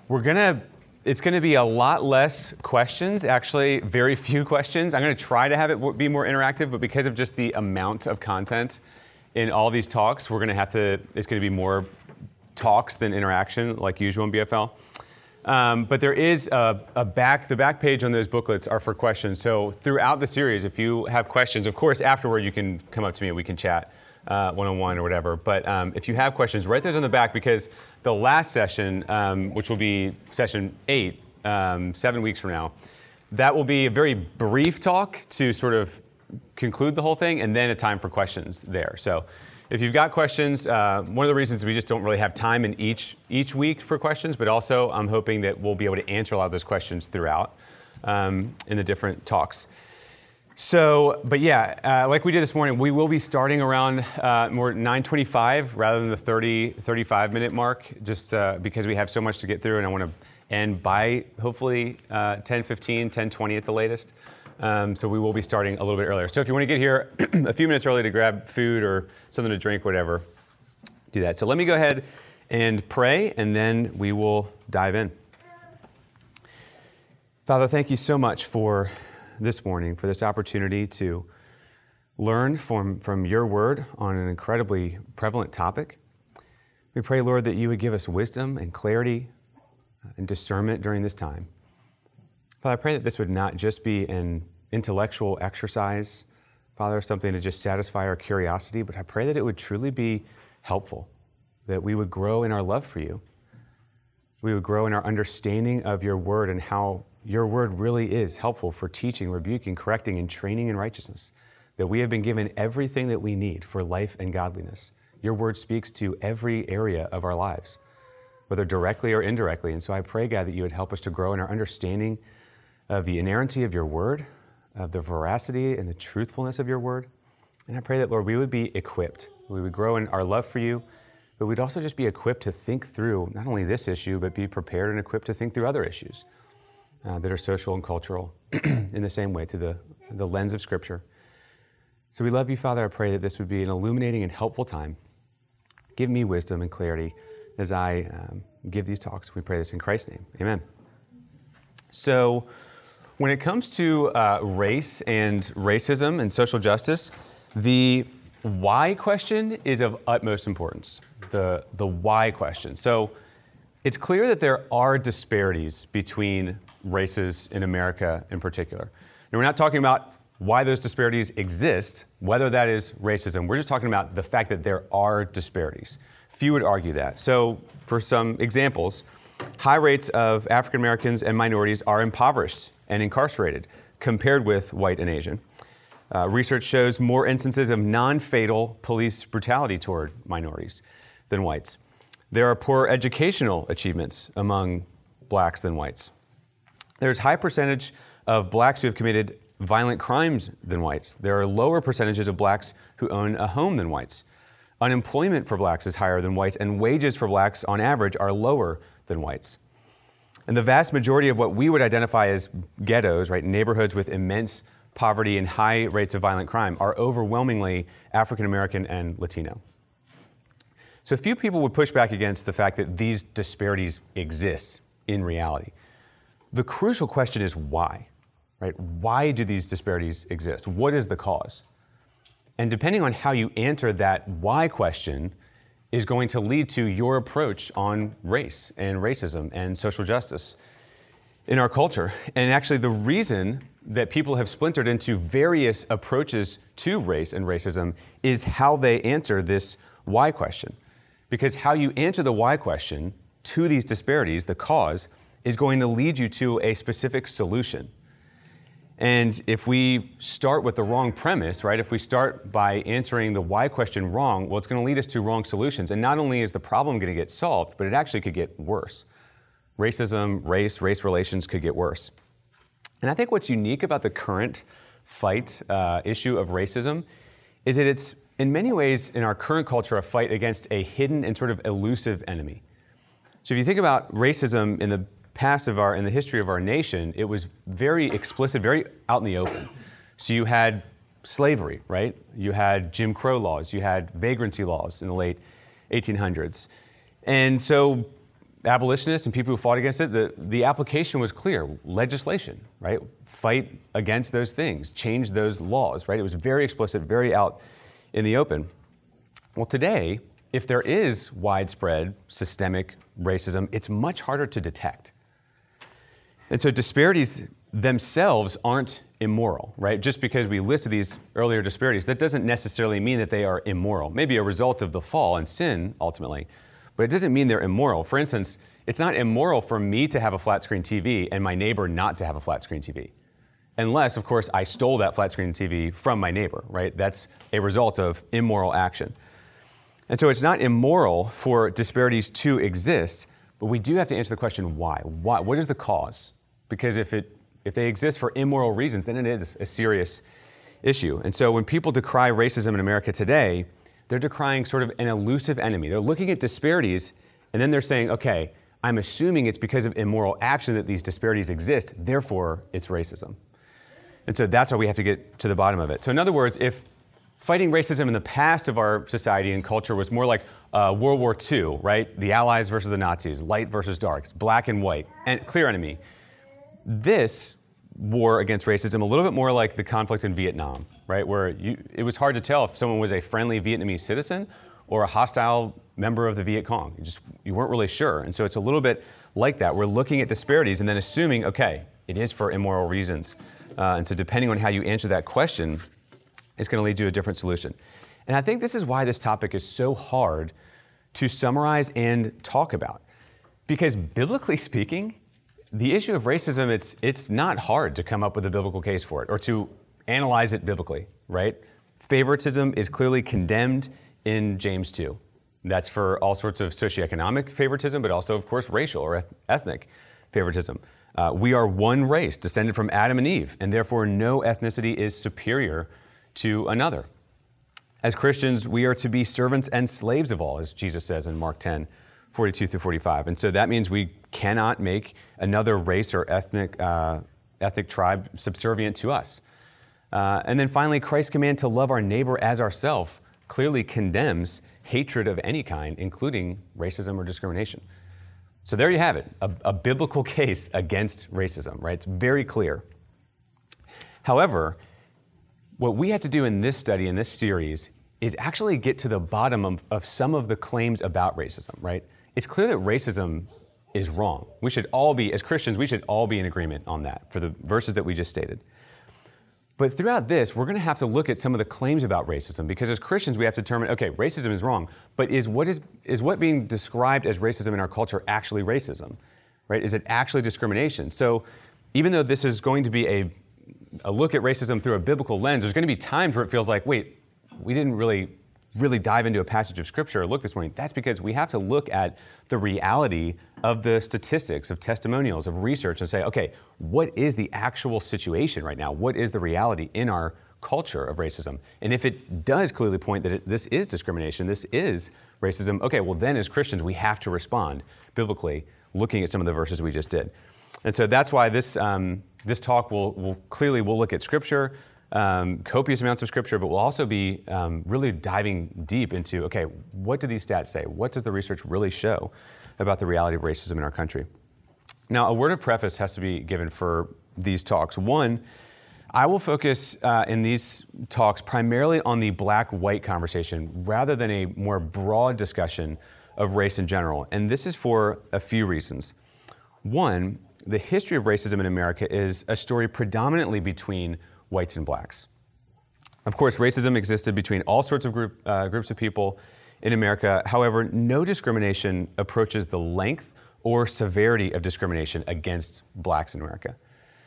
It's gonna be a lot less questions, actually very few questions. I'm gonna try to have it be more interactive, but because of just the amount of content in all these talks, it's gonna be more talks than interaction like usual in BFL. But there is the back page on those booklets are for questions. So throughout the series, if you have questions, of course, afterward you can come up to me and we can chat one-on-one or whatever. But if you have questions, write those on the back, because the last session, which will be session 8, 7 weeks from now, that will be a very brief talk to sort of conclude the whole thing, and then a time for questions there. So if you've got questions, one of the reasons we just don't really have time in each week for questions, but also I'm hoping that we'll be able to answer a lot of those questions throughout in the different talks. So, but yeah, like we did this morning, we will be starting around more 9:25 rather than the 35 minute mark, just because we have so much to get through, and I want to end by hopefully 10:15, 10:20 at the latest. So we will be starting a little bit earlier. So if you want to get here a few minutes early to grab food or something to drink, whatever, do that. So let me go ahead and pray, and then we will dive in. Father, thank you so much for this morning, for this opportunity to learn from your word on an incredibly prevalent topic. We pray, Lord, that you would give us wisdom and clarity and discernment during this time. Father, I pray that this would not just be an intellectual exercise, Father, something to just satisfy our curiosity, but I pray that it would truly be helpful, that we would grow in our love for you. We would grow in our understanding of your word and how your word really is helpful for teaching, rebuking, correcting, and training in righteousness, that we have been given everything that we need for life and godliness. Your word speaks to every area of our lives, whether directly or indirectly. And so I pray, God, that you would help us to grow in our understanding of the inerrancy of your word, of the veracity and the truthfulness of your word. And I pray that, Lord, we would be equipped. We would grow in our love for you, but we'd also just be equipped to think through not only this issue, but be prepared and equipped to think through other issues that are social and cultural in the same way, through the lens of Scripture. So we love you, Father. I pray that this would be an illuminating and helpful time. Give me wisdom and clarity as I give these talks. We pray this in Christ's name. Amen. So when it comes to race and racism and social justice, the why question is of utmost importance, the why question. So it's clear that there are disparities between races in America in particular. And we're not talking about why those disparities exist, whether that is racism. We're just talking about the fact that there are disparities. Few would argue that. So for some examples, high rates of African Americans and minorities are impoverished and incarcerated compared with white and Asian. Research shows more instances of non-fatal police brutality toward minorities than whites. There are poor educational achievements among blacks than whites. There's high percentage of blacks who have committed violent crimes than whites. There are lower percentages of blacks who own a home than whites. Unemployment for blacks is higher than whites, and wages for blacks on average are lower than whites. And the vast majority of what we would identify as ghettos, right, neighborhoods with immense poverty and high rates of violent crime, are overwhelmingly African American and Latino. So few people would push back against the fact that these disparities exist in reality. The crucial question is why, right? Why do these disparities exist? What is the cause? And depending on how you answer that why question is going to lead to your approach on race and racism and social justice in our culture. And actually the reason that people have splintered into various approaches to race and racism is how they answer this why question. Because how you answer the why question to these disparities, the cause, is going to lead you to a specific solution. And if we start with the wrong premise, right, if we start by answering the why question wrong, well, it's going to lead us to wrong solutions. And not only is the problem going to get solved, but it actually could get worse. Racism, race relations could get worse. And I think what's unique about the current fight issue of racism is that it's, in many ways, in our current culture, a fight against a hidden and sort of elusive enemy. So if you think about racism in the past in the history of our nation, it was very explicit, very out in the open. So you had slavery, right? You had Jim Crow laws, you had vagrancy laws in the late 1800s. And so abolitionists and people who fought against it, the application was clear. Legislation, right? Fight against those things, change those laws, right? It was very explicit, very out in the open. Well, today, if there is widespread systemic racism, it's much harder to detect. And so disparities themselves aren't immoral, right? Just because we listed these earlier disparities, that doesn't necessarily mean that they are immoral. Maybe a result of the fall and sin, ultimately, but it doesn't mean they're immoral. For instance, it's not immoral for me to have a flat screen TV and my neighbor not to have a flat screen TV. Unless, of course, I stole that flat screen TV from my neighbor, right? That's a result of immoral action. And so it's not immoral for disparities to exist, but we do have to answer the question, why? Why? What is the cause? Because if they exist for immoral reasons, then it is a serious issue. And so when people decry racism in America today, they're decrying sort of an elusive enemy. They're looking at disparities, and then they're saying, okay, I'm assuming it's because of immoral action that these disparities exist, therefore it's racism. And so that's how we have to get to the bottom of it. So in other words, if fighting racism in the past of our society and culture was more like World War II, right? The Allies versus the Nazis, light versus dark, it's black and white, and clear enemy. This war against racism a little bit more like the conflict in Vietnam, right? Where it was hard to tell if someone was a friendly Vietnamese citizen or a hostile member of the Viet Cong. You weren't really sure. And so it's a little bit like that. We're looking at disparities and then assuming, okay, it is for immoral reasons. And so depending on how you answer that question, it's going to lead you to a different solution. And I think this is why this topic is so hard to summarize and talk about. Because biblically speaking, the issue of racism, it's not hard to come up with a biblical case for it or to analyze it biblically, right? Favoritism is clearly condemned in James 2. That's for all sorts of socioeconomic favoritism, but also, of course, racial or ethnic favoritism. We are one race, descended from Adam and Eve, and therefore no ethnicity is superior to another. As Christians, we are to be servants and slaves of all, as Jesus says in Mark 10, 42 through 45. And so that means we cannot make another race or ethnic tribe subservient to us. And then finally, Christ's command to love our neighbor as ourselves clearly condemns hatred of any kind, including racism or discrimination. So there you have it, a biblical case against racism, right? It's very clear. However, what we have to do in this study, in this series, is actually get to the bottom of some of the claims about racism, right? It's clear that racism is wrong. We should all be, as Christians, we should all be in agreement on that for the verses that we just stated. But throughout this, we're going to have to look at some of the claims about racism because as Christians, we have to determine, okay, racism is wrong, but is what being described as racism in our culture actually racism, right? Is it actually discrimination? So even though this is going to be a look at racism through a biblical lens, there's going to be times where it feels like, wait, we didn't really dive into a passage of Scripture or look this morning. That's because we have to look at the reality of the statistics, of testimonials, of research, and say, okay, what is the actual situation right now? What is the reality in our culture of racism? And if it does clearly point that this is discrimination, this is racism, okay, well then as Christians, we have to respond biblically, looking at some of the verses we just did. And so that's why this talk will look at Scripture, copious amounts of Scripture, but we'll also be really diving deep into, okay, what do these stats say? What does the research really show about the reality of racism in our country? Now, a word of preface has to be given for these talks. One, I will focus in these talks primarily on the black-white conversation rather than a more broad discussion of race in general. And this is for a few reasons. One, the history of racism in America is a story predominantly between whites and blacks. Of course, racism existed between all sorts of groups of people in America. However, no discrimination approaches the length or severity of discrimination against blacks in America.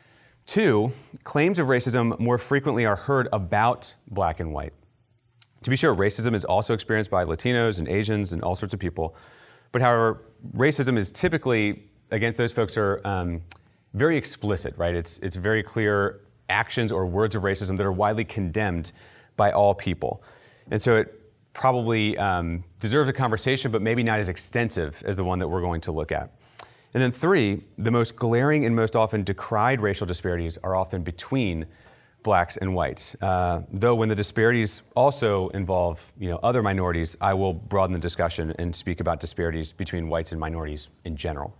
Two, claims of racism more frequently are heard about black and white. To be sure, racism is also experienced by Latinos and Asians and all sorts of people. But however, racism is typically against those folks are very explicit, right? It's very clear actions or words of racism that are widely condemned by all people. And so it probably deserves a conversation, but maybe not as extensive as the one that we're going to look at. And then three, the most glaring and most often decried racial disparities are often between blacks and whites. Though when the disparities also involve other minorities, I will broaden the discussion and speak about disparities between whites and minorities in general.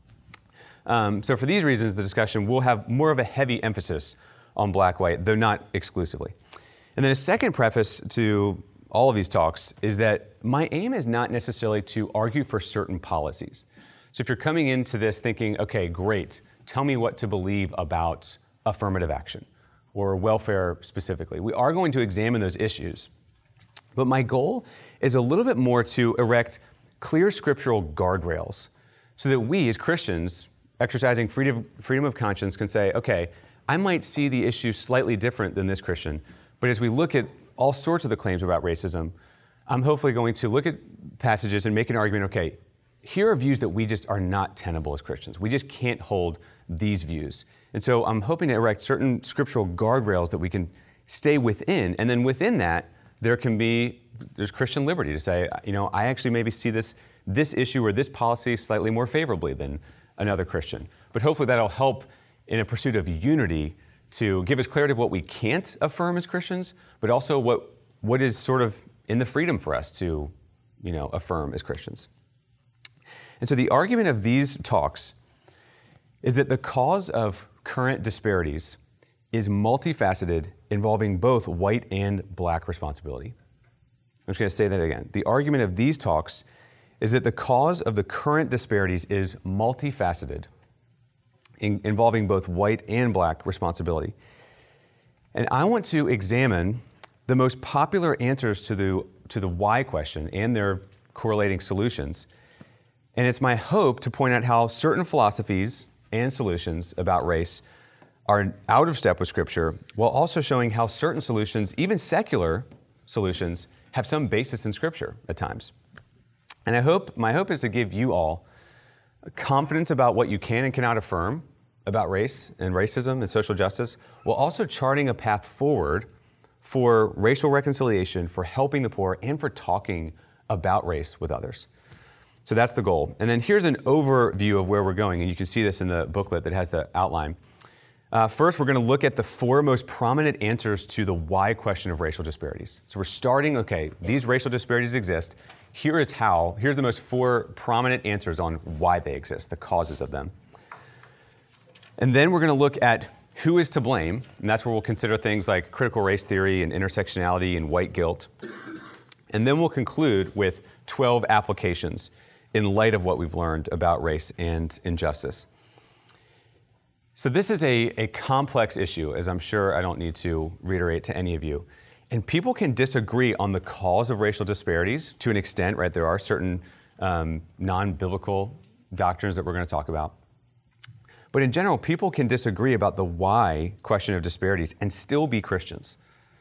So for these reasons, the discussion will have more of a heavy emphasis on black-white, though not exclusively. And then a second preface to all of these talks is that my aim is not necessarily to argue for certain policies. So if you're coming into this thinking, okay, great, tell me what to believe about affirmative action or welfare specifically, we are going to examine those issues. But my goal is a little bit more to erect clear scriptural guardrails so that we as Christians, exercising freedom of conscience, can say, okay, I might see the issue slightly different than this Christian, but as we look at all sorts of the claims about racism, I'm hopefully going to look at passages and make an argument, okay, here are views that we just are not tenable as Christians. We just can't hold these views. And so I'm hoping to erect certain scriptural guardrails that we can stay within, and then within that, there's Christian liberty to say, I actually maybe see this issue or this policy slightly more favorably than another Christian. But hopefully that'll help in a pursuit of unity to give us clarity of what we can't affirm as Christians, but also what is sort of in the freedom for us to, affirm as Christians. And so the argument of these talks is that the cause of current disparities is multifaceted, involving both white and black responsibility. I'm just going to say that again. The argument of these talks is that the cause of the current disparities is multifaceted, involving both white and black responsibility. And I want to examine the most popular answers to the why question and their correlating solutions. And it's my hope to point out how certain philosophies and solutions about race are out of step with Scripture, while also showing how certain solutions, even secular solutions, have some basis in Scripture at times. And my hope is to give you all confidence about what you can and cannot affirm about race and racism and social justice, while also charting a path forward for racial reconciliation, for helping the poor, and for talking about race with others. So that's the goal. And then here's an overview of where we're going, and you can see this in the booklet that has the outline. First, we're going to look at the 4 most prominent answers to the why question of racial disparities. So we're starting, okay, these racial disparities exist. Here's the most 4 prominent answers on why they exist, the causes of them. And then we're going to look at who is to blame, and that's where we'll consider things like critical race theory and intersectionality and white guilt. And then we'll conclude with 12 applications in light of what we've learned about race and injustice. So this is a complex issue, as I'm sure I don't need to reiterate to any of you. And people can disagree on the cause of racial disparities to an extent, right? There are certain non-biblical doctrines that we're going to talk about. But in general, people can disagree about the why question of disparities and still be Christians.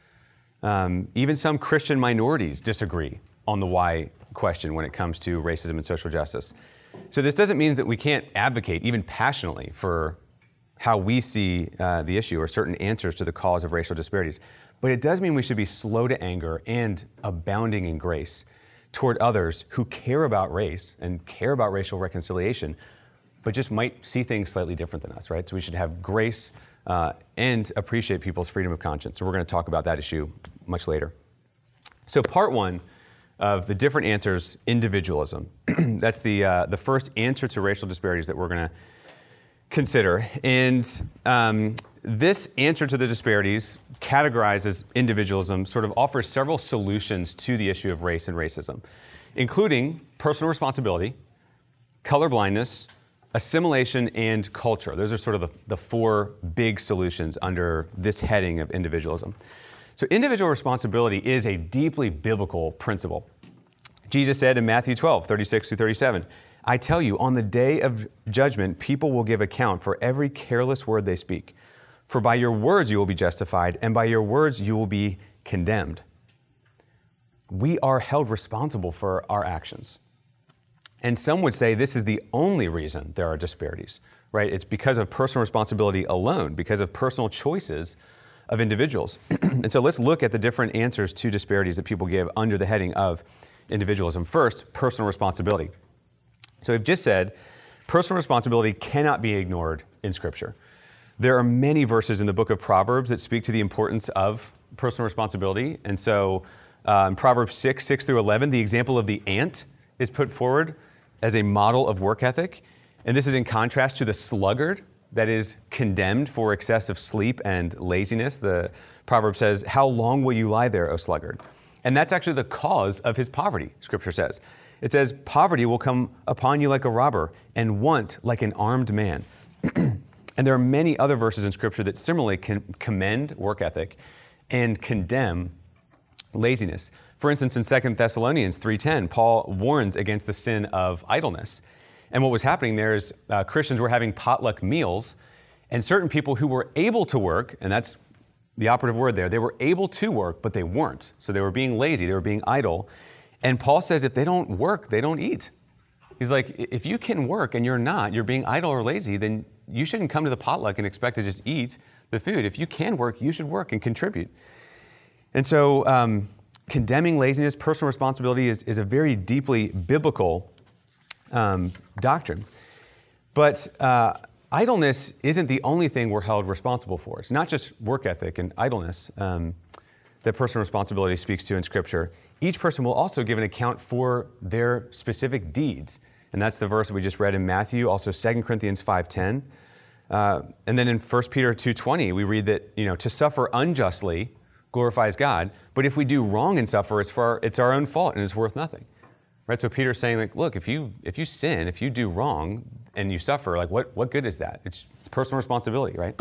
Even some Christian minorities disagree on the why question when it comes to racism and social justice. So this doesn't mean that we can't advocate, even passionately, for how we see the issue or certain answers to the cause of racial disparities. But it does mean we should be slow to anger and abounding in grace toward others who care about race and care about racial reconciliation, but just might see things slightly different than us, right? So we should have grace and appreciate people's freedom of conscience. So we're going to talk about that issue much later. So part 1 of the different answers, individualism. That's the first answer to racial disparities that we're going to consider. And this answer to the disparities, categorized as individualism, sort of offers several solutions to the issue of race and racism, including personal responsibility, colorblindness, assimilation, and culture. Those are sort of the 4 big solutions under this heading of individualism. So individual responsibility is a deeply biblical principle. Jesus said in Matthew 12, 36 through 37, I tell you, on the day of judgment, people will give account for every careless word they speak. For by your words you will be justified, and by your words you will be condemned. We are held responsible for our actions. And some would say this is the only reason there are disparities, right? It's because of personal responsibility alone, because of personal choices of individuals. And so let's look at the different answers to disparities that people give under the heading of individualism. First, personal responsibility. So we've just said personal responsibility cannot be ignored in Scripture. There are many verses in the book of Proverbs that speak to the importance of personal responsibility. And so in Proverbs 6 through 11, the example of the ant is put forward as a model of work ethic. And this is in contrast to the sluggard that is condemned for excessive sleep and laziness. The proverb says, "How long will you lie there, O sluggard?" And that's actually the cause of his poverty, Scripture says. It says, "Poverty will come upon you like a robber, and want like an armed man." And there are many other verses in Scripture that similarly can commend work ethic and condemn laziness. For instance, in 2 Thessalonians 3:10, Paul warns against the sin of idleness. And what was happening there is Christians were having potluck meals, and certain people who were able to work, and that's the operative word there, they were able to work, but they weren't. So they were being lazy, they were being idle. And Paul says if they don't work, they don't eat. He's like, if you can work and you're not, you're being idle or lazy, then you shouldn't come to the potluck and expect to just eat the food. If you can work, you should work and contribute. And so condemning laziness, personal responsibility is a very deeply biblical doctrine. But idleness isn't the only thing we're held responsible for. It's not just work ethic and idleness that personal responsibility speaks to in Scripture. Each person will also give an account for their specific deeds. And that's the verse that we just read in Matthew, also 2 Corinthians 5:10. And then in 1 Peter 2:20, we read that, to suffer unjustly glorifies God, but if we do wrong and suffer, it's our own fault and it's worth nothing. Right? So Peter's saying, like, look, if you sin, if you do wrong and you suffer, like what good is that? It's personal responsibility, right?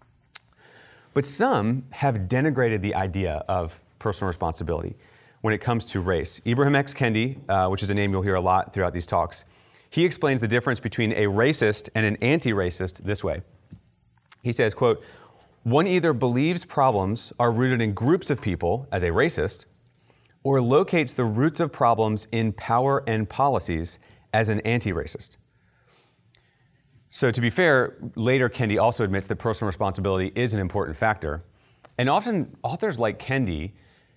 But some have denigrated the idea of personal responsibility when it comes to race. Ibram X. Kendi, which is a name you'll hear a lot throughout these talks, he explains the difference between a racist and an anti-racist this way. He says, quote, "One either believes problems are rooted in groups of people as a racist, or locates the roots of problems in power and policies as an anti-racist." So to be fair, later Kendi also admits that personal responsibility is an important factor. And often authors like Kendi,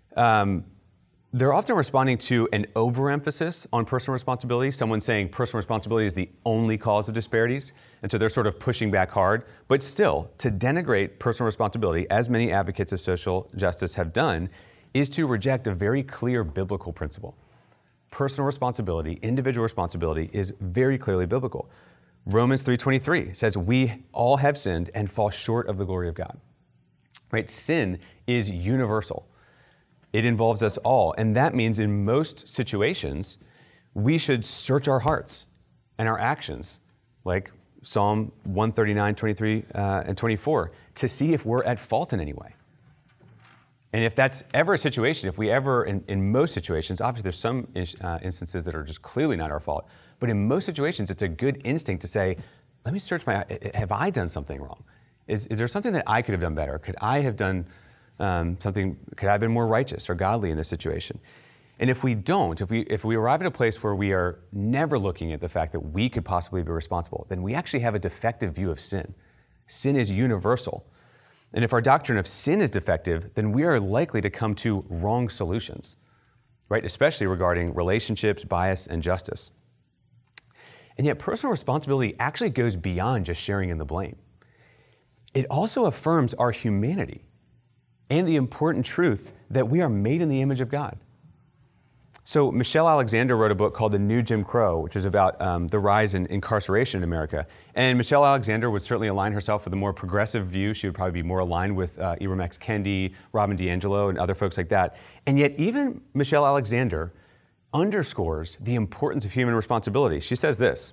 they're often responding to an overemphasis on personal responsibility, someone saying personal responsibility is the only cause of disparities, and so they're sort of pushing back hard. But still, to denigrate personal responsibility, as many advocates of social justice have done, is to reject a very clear biblical principle. Personal responsibility, individual responsibility is very clearly biblical. Romans 3:23 says, "We all have sinned and fall short of the glory of God." Right? Sin is universal. It involves us all, and that means in most situations, we should search our hearts and our actions, like Psalm 139, 23, and 24, to see if we're at fault in any way. And if that's ever a situation, if we ever, in most situations, obviously there's some instances that are just clearly not our fault, but in most situations, it's a good instinct to say, let me search have I done something wrong? Is there something that I could have done better? Could I have done something, could I have been more righteous or godly in this situation? And if we don't, if we arrive at a place where we are never looking at the fact that we could possibly be responsible, then we actually have a defective view of sin. Sin is universal. And if our doctrine of sin is defective, then we are likely to come to wrong solutions, right? Especially regarding relationships, bias, and justice. And yet personal responsibility actually goes beyond just sharing in the blame. It also affirms our humanity and the important truth that we are made in the image of God. So Michelle Alexander wrote a book called The New Jim Crow, which is about the rise in incarceration in America. And Michelle Alexander would certainly align herself with a more progressive view. She would probably be more aligned with Ibram X. Kendi, Robin DiAngelo, and other folks like that. And yet even Michelle Alexander underscores the importance of human responsibility. She says this: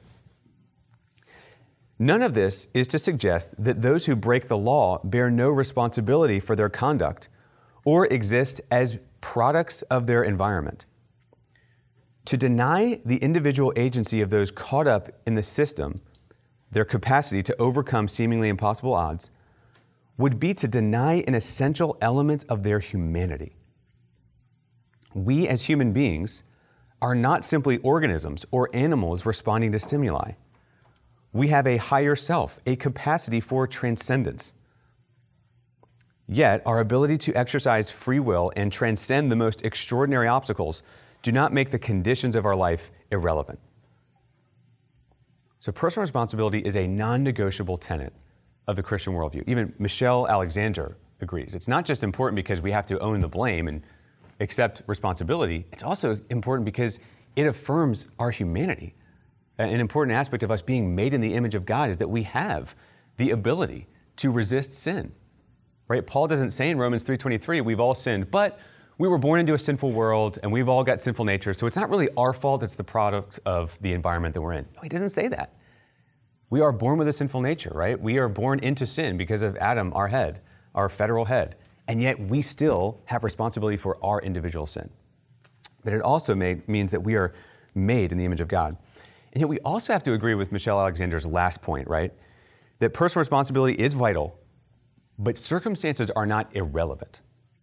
"None of this is to suggest that those who break the law bear no responsibility for their conduct or exist as products of their environment. To deny the individual agency of those caught up in the system, their capacity to overcome seemingly impossible odds, would be to deny an essential element of their humanity. We as human beings are not simply organisms or animals responding to stimuli. We have a higher self, a capacity for transcendence. Yet, our ability to exercise free will and transcend the most extraordinary obstacles do not make the conditions of our life irrelevant." So personal responsibility is a non-negotiable tenet of the Christian worldview. Even Michelle Alexander agrees. It's not just important because we have to own the blame and accept responsibility. It's also important because it affirms our humanity. An important aspect of us being made in the image of God is that we have the ability to resist sin. Right? Paul doesn't say in Romans 3:23, we've all sinned, but we were born into a sinful world and we've all got sinful nature, so it's not really our fault, it's the product of the environment that we're in. No, he doesn't say that. We are born with a sinful nature, right? We are born into sin because of Adam, our head, our federal head, and yet we still have responsibility for our individual sin. But it also means that we are made in the image of God. And yet we also have to agree with Michelle Alexander's last point, right? That personal responsibility is vital, but circumstances are not irrelevant.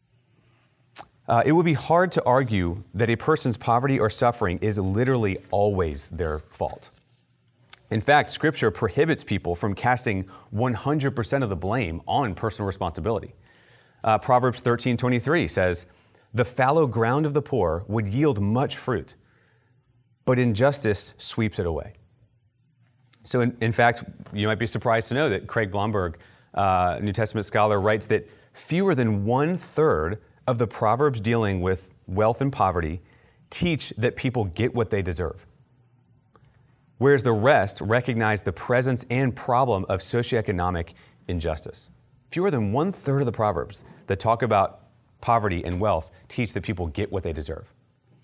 It would be hard to argue that a person's poverty or suffering is literally always their fault. In fact, Scripture prohibits people from casting 100% of the blame on personal responsibility. Proverbs 13:23 says, "The fallow ground of the poor would yield much fruit, but injustice sweeps it away." So in fact, you might be surprised to know that Craig Blomberg, New Testament scholar, writes that fewer than 1/3 of the Proverbs dealing with wealth and poverty teach that people get what they deserve, whereas the rest recognize the presence and problem of socioeconomic injustice. Fewer than 1/3 of the Proverbs that talk about poverty and wealth teach that people get what they deserve.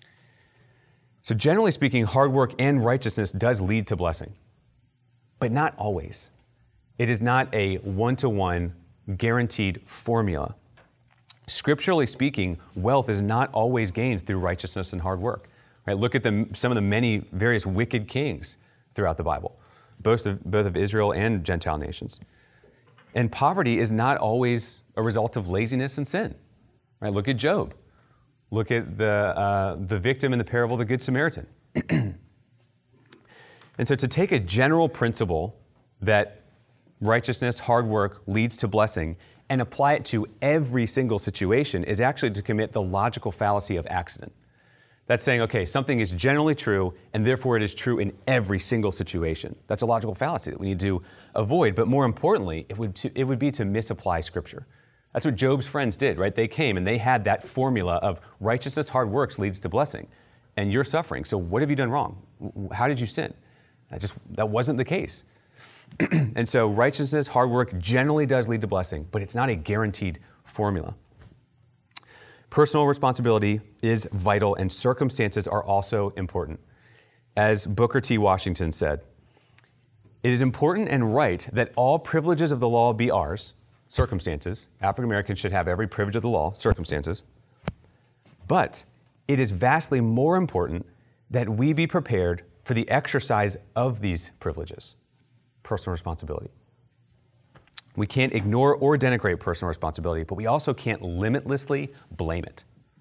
So generally speaking, hard work and righteousness does lead to blessing, but not always. It is not a one-to-one guaranteed formula. Scripturally speaking, wealth is not always gained through righteousness and hard work. Right? Look at some of the many various wicked kings throughout the Bible, both of Israel and Gentile nations. And poverty is not always a result of laziness and sin. Right? Look at Job. Look at the victim in the parable of the Good Samaritan. And so to take a general principle that righteousness, hard work leads to blessing and apply it to every single situation is actually to commit the logical fallacy of accident. That's saying, okay, something is generally true, and therefore it is true in every single situation. That's a logical fallacy that we need to avoid. But more importantly, it would be to misapply Scripture. That's what Job's friends did, right? They came and they had that formula of righteousness, hard works leads to blessing. And you're suffering. So what have you done wrong? How did you sin? That wasn't the case. And so righteousness, hard work generally does lead to blessing, but it's not a guaranteed formula. Personal responsibility is vital, and circumstances are also important. As Booker T. Washington said, "It is important and right that all privileges of the law be ours," circumstances. African Americans should have every privilege of the law, circumstances. "But it is vastly more important that we be prepared for the exercise of these privileges," personal responsibility. We can't ignore or denigrate personal responsibility, but we also can't limitlessly blame it.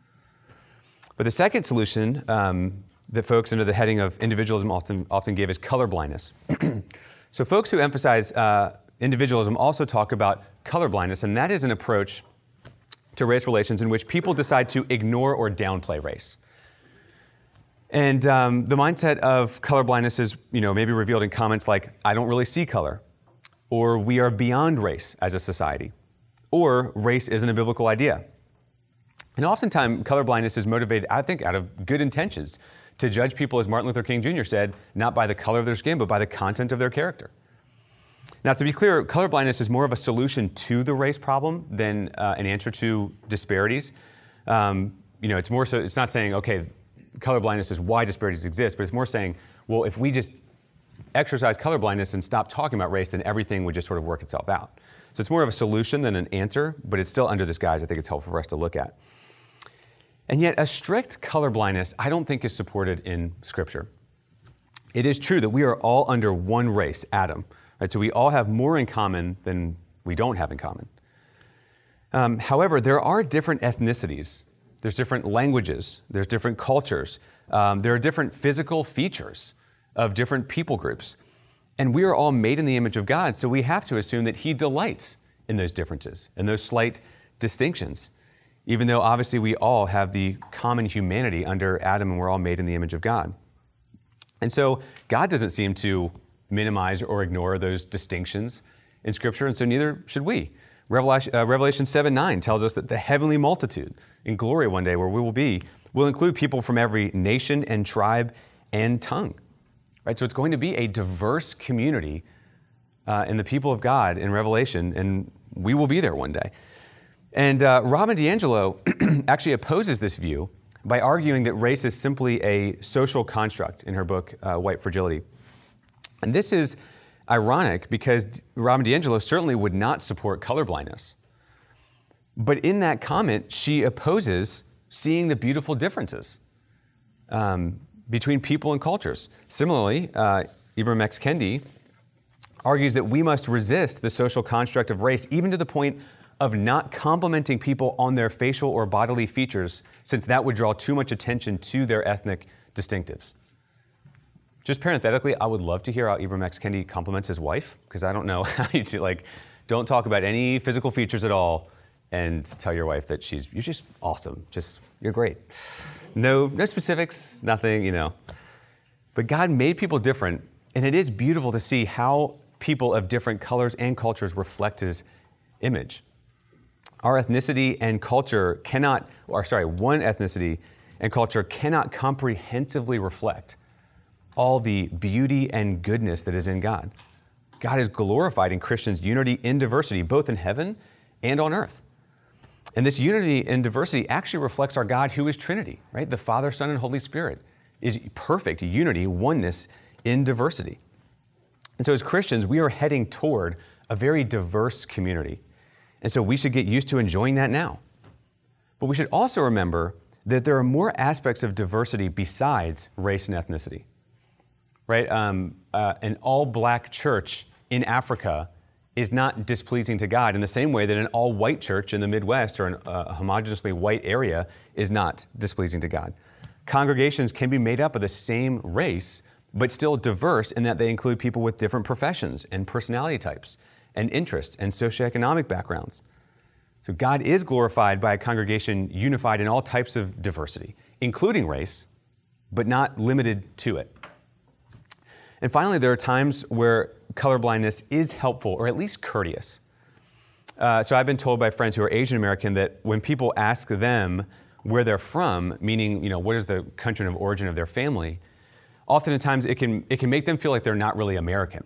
But the second solution that folks under the heading of individualism often give is colorblindness. So folks who emphasize individualism also talk about colorblindness, and that is an approach to race relations in which people decide to ignore or downplay race. And the mindset of colorblindness is, maybe revealed in comments like, "I don't really see color," or "we are beyond race as a society," or "race isn't a biblical idea." And oftentimes, colorblindness is motivated, I think, out of good intentions to judge people, as Martin Luther King Jr. said, not by the color of their skin, but by the content of their character. Now, to be clear, colorblindness is more of a solution to the race problem than an answer to disparities. It's more so, it's not saying, okay, colorblindness is why disparities exist, but it's more saying, well, if we just exercise colorblindness and stop talking about race, then everything would just sort of work itself out. So it's more of a solution than an answer, but it's still under this guise I think it's helpful for us to look at. And yet a strict colorblindness I don't think is supported in Scripture. It is true that we are all under one race, Adam, right? So we all have more in common than we don't have in common. However, there are different ethnicities. There's different languages. There's different cultures. There are different physical features of different people groups. And we are all made in the image of God, so we have to assume that He delights in those differences and those slight distinctions, even though obviously we all have the common humanity under Adam and we're all made in the image of God. And so God doesn't seem to minimize or ignore those distinctions in Scripture, and so neither should we. Revelation 7:9 tells us that the heavenly multitude in glory one day where we will include people from every nation and tribe and tongue. Right? So it's going to be a diverse community in the people of God in Revelation, and we will be there one day. And Robin DiAngelo actually opposes this view by arguing that race is simply a social construct in her book, White Fragility. And this is ironic because Robin DiAngelo certainly would not support colorblindness. But in that comment, she opposes seeing the beautiful differences between people and cultures. Similarly, Ibram X. Kendi argues that we must resist the social construct of race, even to the point of not complimenting people on their facial or bodily features, since that would draw too much attention to their ethnic distinctives. Just parenthetically, I would love to hear how Ibram X. Kendi compliments his wife, because I don't know how you do, don't talk about any physical features at all and tell your wife that you're just awesome, you're great. No specifics, nothing, But God made people different, and it is beautiful to see how people of different colors and cultures reflect His image. Our ethnicity and culture one ethnicity and culture cannot comprehensively reflect all the beauty and goodness that is in God. God is glorified in Christians' unity in diversity, both in heaven and on earth. And this unity and diversity actually reflects our God who is Trinity, right? The Father, Son, and Holy Spirit is perfect unity, oneness in diversity. And so as Christians, we are heading toward a very diverse community. And so we should get used to enjoying that now. But we should also remember that there are more aspects of diversity besides race and ethnicity. Right? An all-black church in Africa is not displeasing to God in the same way that an all-white church in the Midwest or a homogeneously white area is not displeasing to God. Congregations can be made up of the same race, but still diverse in that they include people with different professions and personality types and interests and socioeconomic backgrounds. So God is glorified by a congregation unified in all types of diversity, including race, but not limited to it. And finally, there are times where colorblindness is helpful or at least courteous. So I've been told by friends who are Asian American that when people ask them where they're from, meaning, what is the country of origin of their family, oftentimes it can make them feel like they're not really American.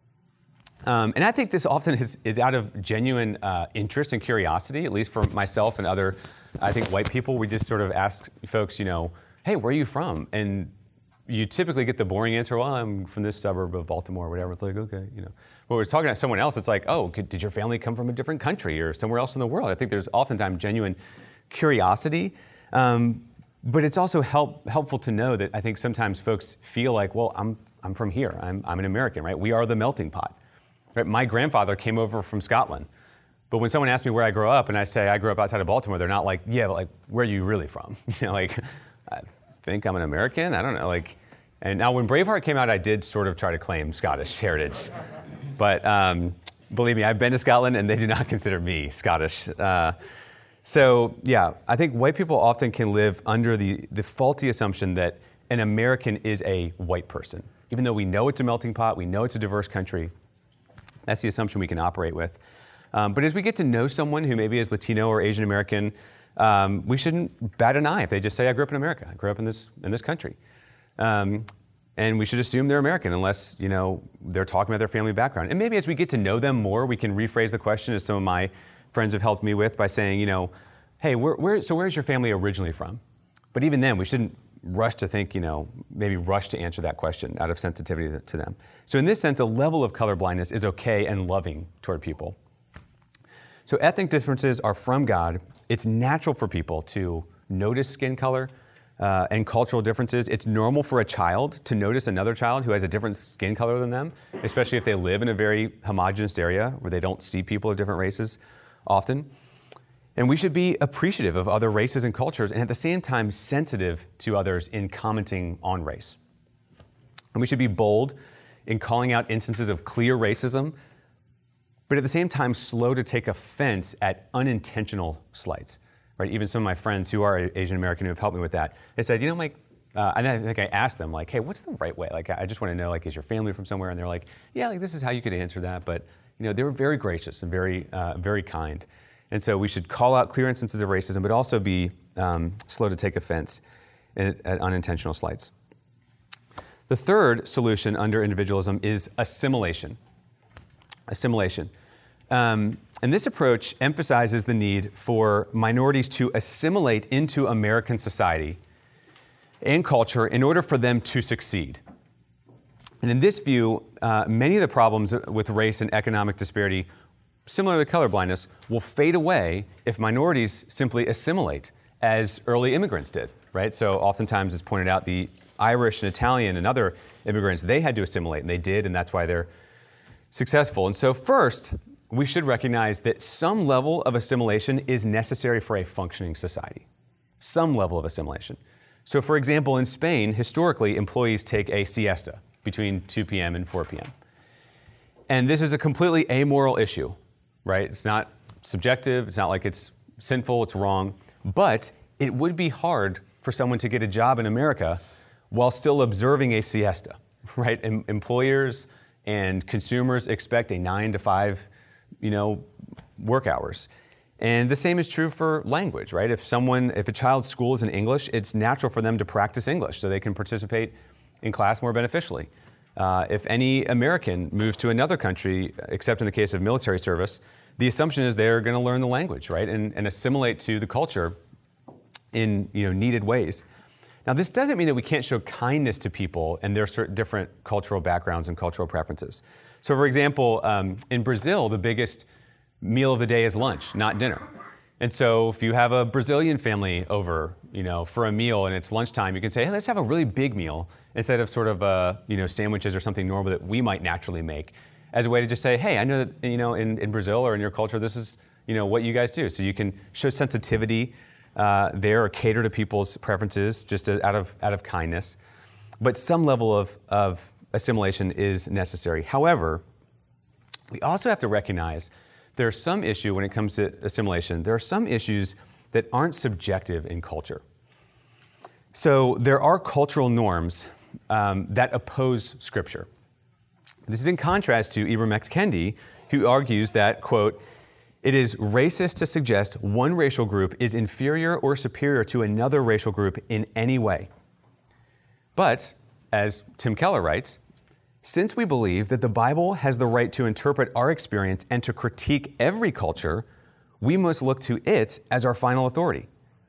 And I think this often is out of genuine interest and curiosity, at least for myself and other, I think, white people. We just sort of ask folks, hey, where are you from? And you typically get the boring answer, well, I'm from this suburb of Baltimore or whatever. It's like, okay, But when we're talking to someone else, it's like, oh, did your family come from a different country or somewhere else in the world? I think there's oftentimes genuine curiosity. But it's also helpful to know that I think sometimes folks feel like, well, I'm from here. I'm an American, right? We are the melting pot. Right? My grandfather came over from Scotland. But when someone asks me where I grew up and I say I grew up outside of Baltimore, they're not like, yeah, but where are you really from? I think I'm an American. I don't know. And now when Braveheart came out, I did sort of try to claim Scottish heritage. But believe me, I've been to Scotland and they do not consider me Scottish. So yeah, I think white people often can live under the faulty assumption that an American is a white person. Even though we know it's a melting pot, we know it's a diverse country, that's the assumption we can operate with. But as we get to know someone who maybe is Latino or Asian American, we shouldn't bat an eye if they just say, I grew up in America, I grew up in this country. And we should assume they're American unless, they're talking about their family background. And maybe as we get to know them more, we can rephrase the question, as some of my friends have helped me with, by saying, hey, where's your family originally from? But even then, we shouldn't rush to think, maybe rush to answer that question out of sensitivity to them. So in this sense, a level of colorblindness is okay and loving toward people. So ethnic differences are from God. It's natural for people to notice skin color and cultural differences. It's normal for a child to notice another child who has a different skin color than them, especially if they live in a very homogeneous area where they don't see people of different races often. And we should be appreciative of other races and cultures and at the same time sensitive to others in commenting on race. And we should be bold in calling out instances of clear racism, but at the same time slow to take offense at unintentional slights. Right? Even some of my friends who are Asian American who have helped me with that, they said, and I think I asked them, hey, what's the right way? I just want to know, is your family from somewhere? And they're like, yeah, this is how you could answer that, but they were very gracious and very kind. And so we should call out clear instances of racism, but also be slow to take offense at unintentional slights. The third solution under individualism is assimilation. And this approach emphasizes the need for minorities to assimilate into American society and culture in order for them to succeed. And in this view, many of the problems with race and economic disparity, similar to colorblindness, will fade away if minorities simply assimilate, as early immigrants did, right? So oftentimes, as pointed out, the Irish and Italian and other immigrants, they had to assimilate, and they did, and that's why they're successful. And so first, we should recognize that some level of assimilation is necessary for a functioning society. Some level of assimilation. So for example, in Spain, historically, employees take a siesta between 2 p.m. and 4 p.m. And this is a completely amoral issue, right? It's not subjective, it's not like it's sinful, it's wrong, but it would be hard for someone to get a job in America while still observing a siesta, right? Employers and consumers expect a 9 to 5, work hours. And the same is true for language, right? If a child's school is in English, it's natural for them to practice English so they can participate in class more beneficially. If any American moves to another country, except in the case of military service, the assumption is they're going to learn the language, right? And assimilate to the culture in needed ways. Now, this doesn't mean that we can't show kindness to people and their certain different cultural backgrounds and cultural preferences. So, for example, in Brazil, the biggest meal of the day is lunch, not dinner. And so if you have a Brazilian family over, for a meal and it's lunchtime, you can say, hey, let's have a really big meal instead of sort of, sandwiches or something normal that we might naturally make, as a way to just say, hey, I know that, in Brazil or in your culture, this is, what you guys do. So you can show sensitivity there or cater to people's preferences just out of kindness. But some level of assimilation is necessary. However, we also have to recognize there's some issue when it comes to assimilation. There are some issues that aren't subjective in culture. So there are cultural norms that oppose Scripture. This is in contrast to Ibram X. Kendi, who argues that, quote, it is racist to suggest one racial group is inferior or superior to another racial group in any way. But, as Tim Keller writes, since we believe that the Bible has the right to interpret our experience and to critique every culture, we must look to it as our final authority.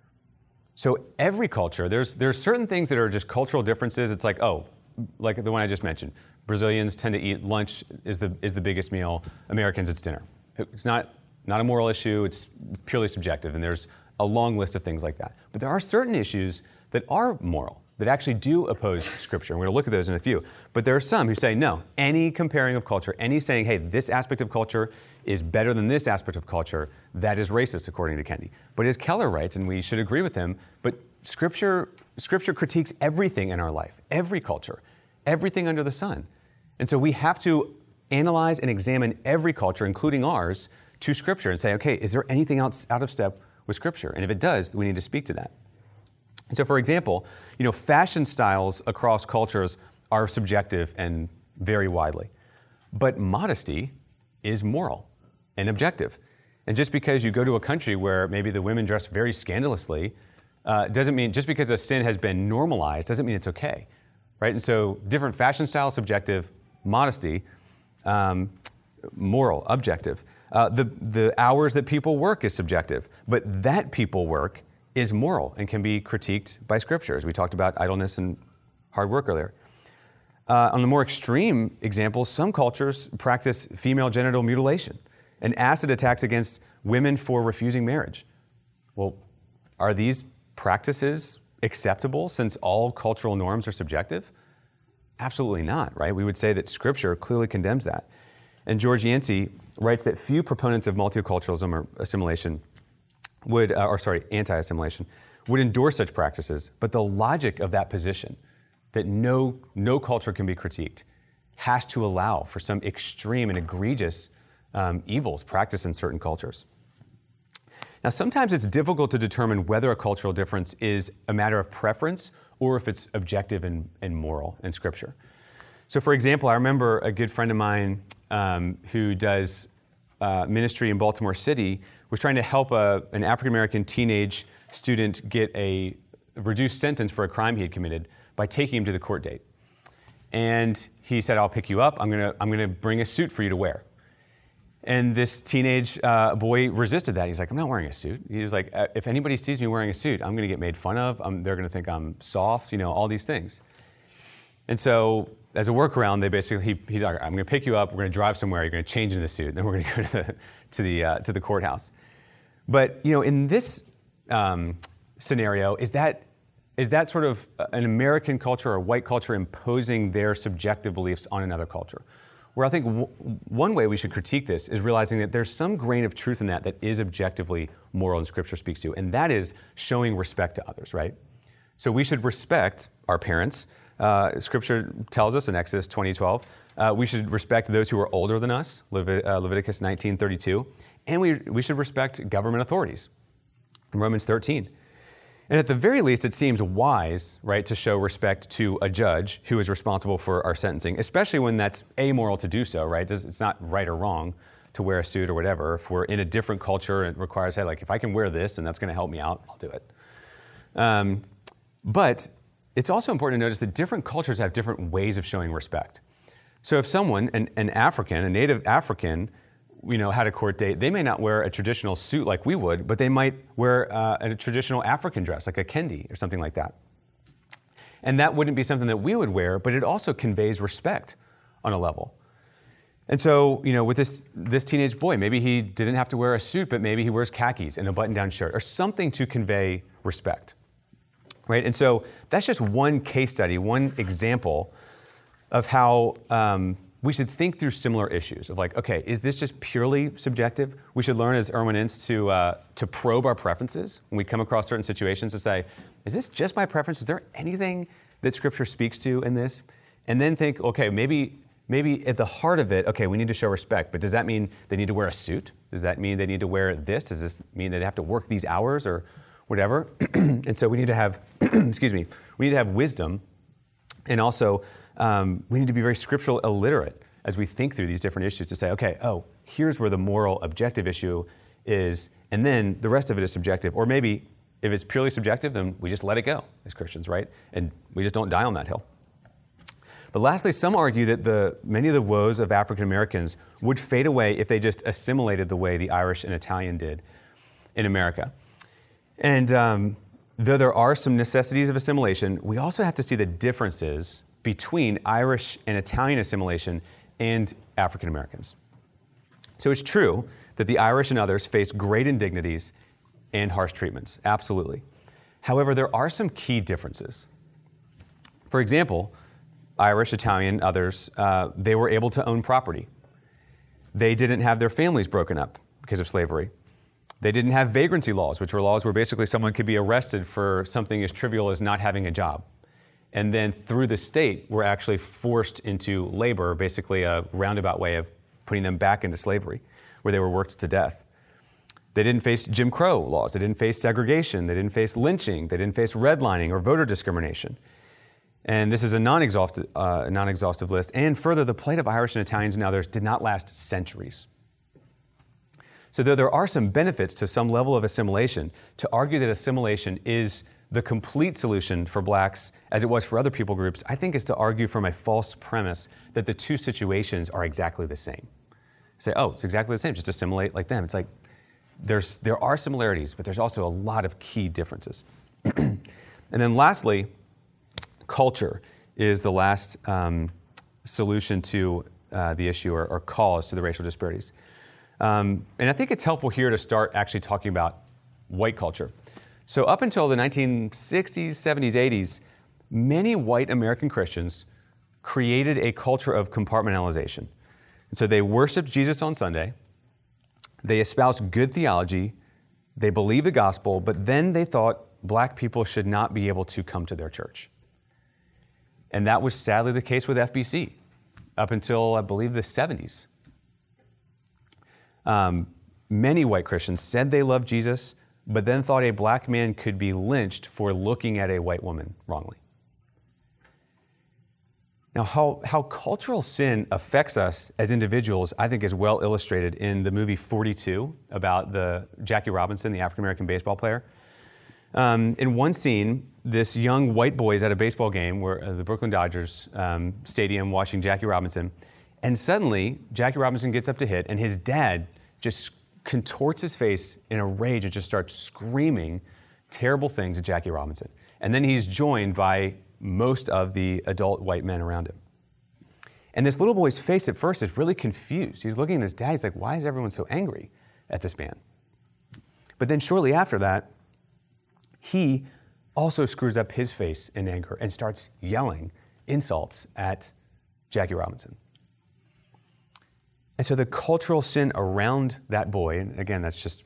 So every culture, there's certain things that are just cultural differences. It's like the one I just mentioned. Brazilians tend to eat lunch is the biggest meal. Americans, it's dinner. It's not a moral issue. It's purely subjective, and there's a long list of things like that. But there are certain issues that are moral, that actually do oppose Scripture. And we're going to look at those in a few. But there are some who say, no, any comparing of culture, any saying, hey, this aspect of culture is better than this aspect of culture, that is racist, according to Kendi. But as Keller writes, and we should agree with him, but Scripture critiques everything in our life, every culture, everything under the sun. And so we have to analyze and examine every culture, including ours, to Scripture and say, okay, is there anything else out of step with Scripture? And if it does, we need to speak to that. And so, for example, fashion styles across cultures are subjective and vary widely. But modesty is moral and objective. And just because you go to a country where maybe the women dress very scandalously, doesn't mean, just because a sin has been normalized, doesn't mean it's okay, right? And so different fashion styles, subjective, modesty, moral, objective. The hours that people work is subjective, but that people work is moral and can be critiqued by Scripture, as we talked about idleness and hard work earlier. On the more extreme examples, some cultures practice female genital mutilation and acid attacks against women for refusing marriage. Well, are these practices acceptable since all cultural norms are subjective? Absolutely not, right? We would say that Scripture clearly condemns that. And George Yancey writes that few proponents of multiculturalism or assimilation anti-assimilation, would endorse such practices, but the logic of that position, that no culture can be critiqued, has to allow for some extreme and egregious evils practiced in certain cultures. Now, sometimes it's difficult to determine whether a cultural difference is a matter of preference or if it's objective and moral in Scripture. So, for example, I remember a good friend of mine who does ministry in Baltimore City, was trying to help an African-American teenage student get a reduced sentence for a crime he had committed by taking him to the court date. And he said, I'll pick you up. I'm gonna bring a suit for you to wear. And this teenage boy resisted that. He's like, I'm not wearing a suit. He was like, if anybody sees me wearing a suit, I'm gonna get made fun of. They're gonna think I'm soft, all these things. And so as a workaround, they basically, he's like, I'm gonna pick you up, we're gonna drive somewhere, you're gonna change into the suit, then we're gonna go to the courthouse. But in this scenario, is that sort of an American culture or white culture imposing their subjective beliefs on another culture? Where I think one way we should critique this is realizing that there's some grain of truth in that is objectively moral and Scripture speaks to, and that is showing respect to others, right? So we should respect our parents. Scripture tells us in Exodus 20:12, we should respect those who are older than us, Leviticus 19:32, and we should respect government authorities, Romans 13. And at the very least, it seems wise, right, to show respect to a judge who is responsible for our sentencing, especially when that's amoral to do so, right? It's not right or wrong to wear a suit or whatever. If we're in a different culture and it requires, hey, like if I can wear this and that's going to help me out, I'll do it. But it's also important to notice that different cultures have different ways of showing respect. So if someone, an African, a native African, had a court date, they may not wear a traditional suit like we would, but they might wear a traditional African dress, like a kendi or something like that. And that wouldn't be something that we would wear, but it also conveys respect on a level. And so, with this teenage boy, maybe he didn't have to wear a suit, but maybe he wears khakis and a button-down shirt or something to convey respect, right? And so that's just one case study, one example of how we should think through similar issues of like, okay, is this just purely subjective? We should learn as Erwinians to probe our preferences when we come across certain situations to say, is this just my preference? Is there anything that Scripture speaks to in this? And then think, okay, maybe at the heart of it, okay, we need to show respect, but does that mean they need to wear a suit? Does that mean they need to wear this? Does this mean they have to work these hours or whatever? And so we need to have, we need to have wisdom, and also we need to be very scriptural illiterate as we think through these different issues to say, okay, here's where the moral objective issue is, and then the rest of it is subjective. Or maybe if it's purely subjective, then we just let it go as Christians, right? And we just don't die on that hill. But lastly, some argue that many of the woes of African Americans would fade away if they just assimilated the way the Irish and Italian did in America. And though there are some necessities of assimilation, we also have to see the differences between Irish and Italian assimilation and African Americans. So it's true that the Irish and others face great indignities and harsh treatments, absolutely. However, there are some key differences. For example, Irish, Italian, others, they were able to own property. They didn't have their families broken up because of slavery. They didn't have vagrancy laws, which were laws where basically someone could be arrested for something as trivial as not having a job. And then through the state, were actually forced into labor, basically a roundabout way of putting them back into slavery, where they were worked to death. They didn't face Jim Crow laws. They didn't face segregation. They didn't face lynching. They didn't face redlining or voter discrimination. And this is a non-exhaustive list. And further, the plight of Irish and Italians and others did not last centuries. So though there are some benefits to some level of assimilation, to argue that assimilation is the complete solution for blacks as it was for other people groups, I think is to argue from a false premise that the two situations are exactly the same. Say, it's exactly the same, just assimilate like them. It's like there are similarities, but there's also a lot of key differences. And then lastly, culture is the last solution to the issue or cause to the racial disparities. And I think it's helpful here to start actually talking about white culture. So up until the 1960s, 70s, 80s, many white American Christians created a culture of compartmentalization. And so they worshiped Jesus on Sunday, they espoused good theology, they believed the gospel, but then they thought black people should not be able to come to their church. And that was sadly the case with FBC up until, I believe, the 70s. Many white Christians said they loved Jesus, but then thought a black man could be lynched for looking at a white woman wrongly. Now, how cultural sin affects us as individuals, I think, is well illustrated in the movie 42 about the Jackie Robinson, the African-American baseball player. In one scene, this young white boy is at a baseball game where the Brooklyn Dodgers stadium watching Jackie Robinson, and suddenly Jackie Robinson gets up to hit, and his dad just contorts his face in a rage and just starts screaming terrible things at Jackie Robinson. And then he's joined by most of the adult white men around him. And this little boy's face at first is really confused. He's looking at his dad, he's like, why is everyone so angry at this man? But then shortly after that, he also screws up his face in anger and starts yelling insults at Jackie Robinson. And so the cultural sin around that boy, and again, that's just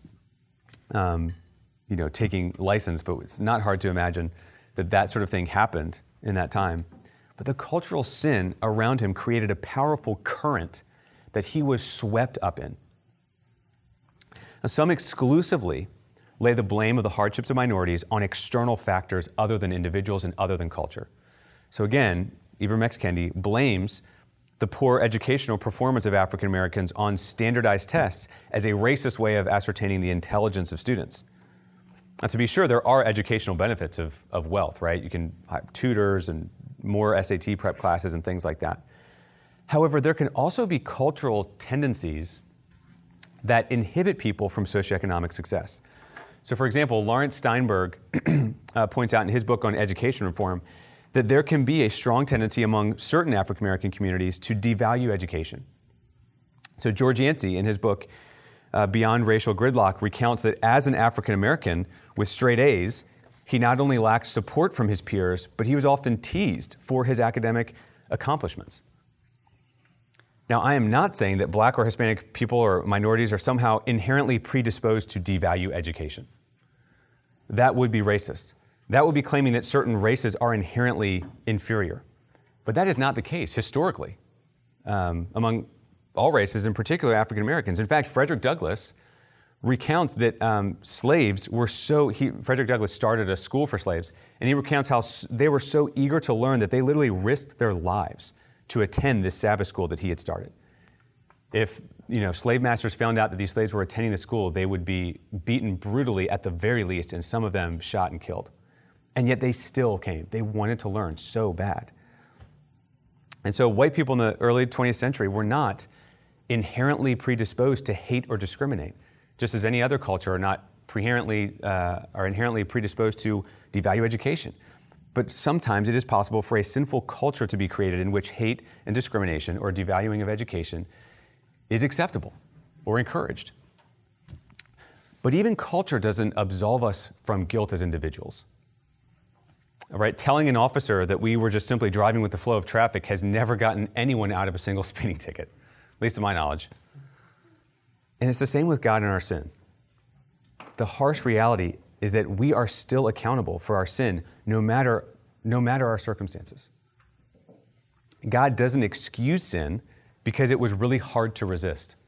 taking license, but it's not hard to imagine that sort of thing happened in that time. But the cultural sin around him created a powerful current that he was swept up in. Now, some exclusively lay the blame of the hardships of minorities on external factors other than individuals and other than culture. So again, Ibram X. Kendi blames the poor educational performance of African Americans on standardized tests as a racist way of ascertaining the intelligence of students. Now, to be sure, there are educational benefits of wealth, right? You can have tutors and more SAT prep classes and things like that. However, there can also be cultural tendencies that inhibit people from socioeconomic success. So, for example, Lawrence Steinberg points out in his book on education reform that there can be a strong tendency among certain African American communities to devalue education. So George Yancey, in his book, Beyond Racial Gridlock, recounts that as an African American with straight A's, he not only lacked support from his peers, but he was often teased for his academic accomplishments. Now, I am not saying that Black or Hispanic people or minorities are somehow inherently predisposed to devalue education. That would be racist. That would be claiming that certain races are inherently inferior. But that is not the case historically among all races, in particular African Americans. In fact, Frederick Douglass recounts that Frederick Douglass started a school for slaves, and he recounts how they were so eager to learn that they literally risked their lives to attend this Sabbath school that he had started. If slave masters found out that these slaves were attending the school, they would be beaten brutally at the very least, and some of them shot and killed. And yet they still came. They wanted to learn so bad. And so white people in the early 20th century were not inherently predisposed to hate or discriminate, just as any other culture are inherently predisposed to devalue education. But sometimes it is possible for a sinful culture to be created in which hate and discrimination or devaluing of education is acceptable or encouraged. But even culture doesn't absolve us from guilt as individuals. All right, telling an officer that we were just simply driving with the flow of traffic has never gotten anyone out of a single speeding ticket, at least to my knowledge. And it's the same with God and our sin. The harsh reality is that we are still accountable for our sin, no matter our circumstances. God doesn't excuse sin because it was really hard to resist.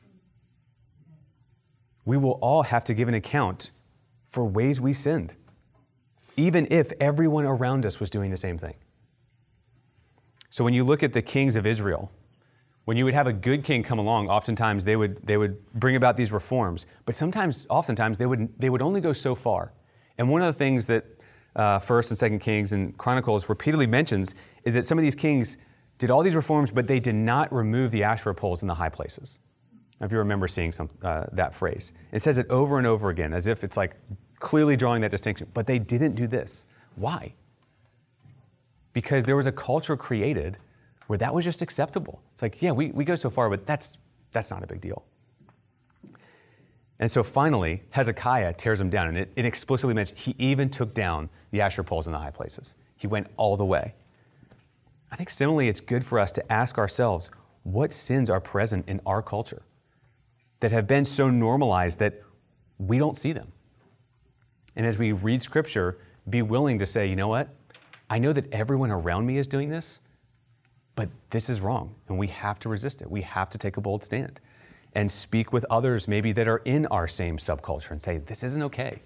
We will all have to give an account for ways we sinned, even if everyone around us was doing the same thing. So when you look at the kings of Israel, when you would have a good king come along, oftentimes they would bring about these reforms, but oftentimes they would only go so far. And one of the things that 1st and 2nd Kings and Chronicles repeatedly mentions is that some of these kings did all these reforms, but they did not remove the Asherah poles in the high places. If you remember seeing that phrase. It says it over and over again, as if it's like clearly drawing that distinction. But they didn't do this. Why? Because there was a culture created where that was just acceptable. It's like, yeah, we go so far, but that's not a big deal. And so finally, Hezekiah tears them down, and it explicitly mentions he even took down the Asherah poles in the high places. He went all the way. I think similarly, it's good for us to ask ourselves, what sins are present in our culture that have been so normalized that we don't see them? And as we read Scripture, be willing to say, you know what? I know that everyone around me is doing this, but this is wrong, and we have to resist it. We have to take a bold stand and speak with others maybe that are in our same subculture and say, this isn't okay.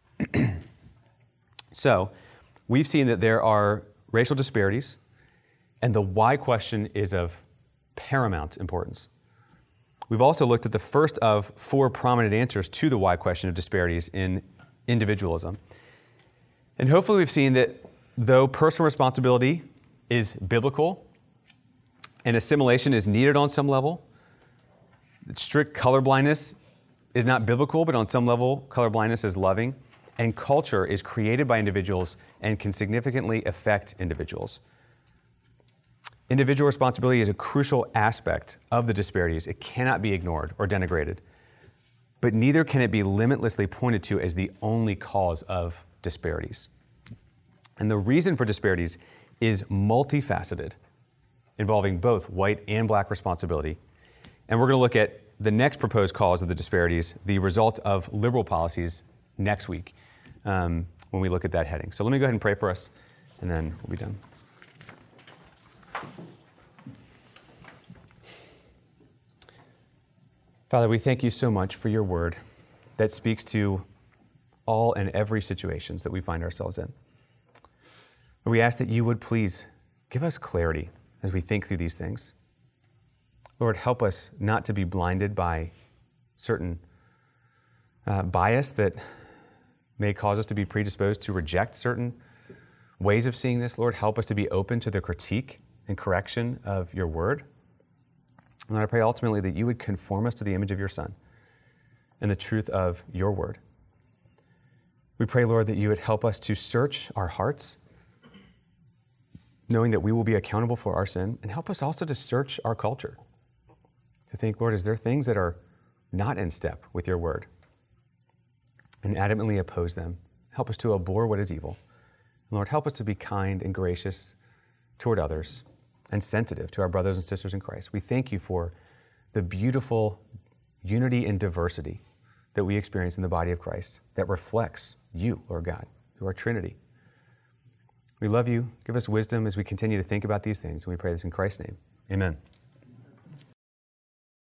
So we've seen that there are racial disparities And the why question is of paramount importance. We've also looked at the first of 4 prominent answers to the why question of disparities in individualism. And hopefully we've seen that though personal responsibility is biblical and assimilation is needed on some level, strict colorblindness is not biblical, but on some level, colorblindness is loving, and culture is created by individuals and can significantly affect individuals. Individual responsibility is a crucial aspect of the disparities. It cannot be ignored or denigrated, but neither can it be limitlessly pointed to as the only cause of disparities. And the reason for disparities is multifaceted, involving both white and black responsibility. And we're going to look at the next proposed cause of the disparities, the result of liberal policies, next week when we look at that heading. So let me go ahead and pray for us, and then we'll be done. Father, we thank you so much for your word that speaks to all and every situations that we find ourselves in. And we ask that you would please give us clarity as we think through these things. Lord, help us not to be blinded by certain bias that may cause us to be predisposed to reject certain ways of seeing this. Lord, help us to be open to the critique and correction of your word. And Lord, I pray ultimately that you would conform us to the image of your Son and the truth of your word. We pray, Lord, that you would help us to search our hearts, knowing that we will be accountable for our sin, and help us also to search our culture, to think, Lord, is there things that are not in step with your word? And adamantly oppose them. Help us to abhor what is evil. And Lord, help us to be kind and gracious toward others and sensitive to our brothers and sisters in Christ. We thank you for the beautiful unity and diversity that we experience in the body of Christ that reflects you, Lord God, who are Trinity. We love you. Give us wisdom as we continue to think about these things. And we pray this in Christ's name. Amen.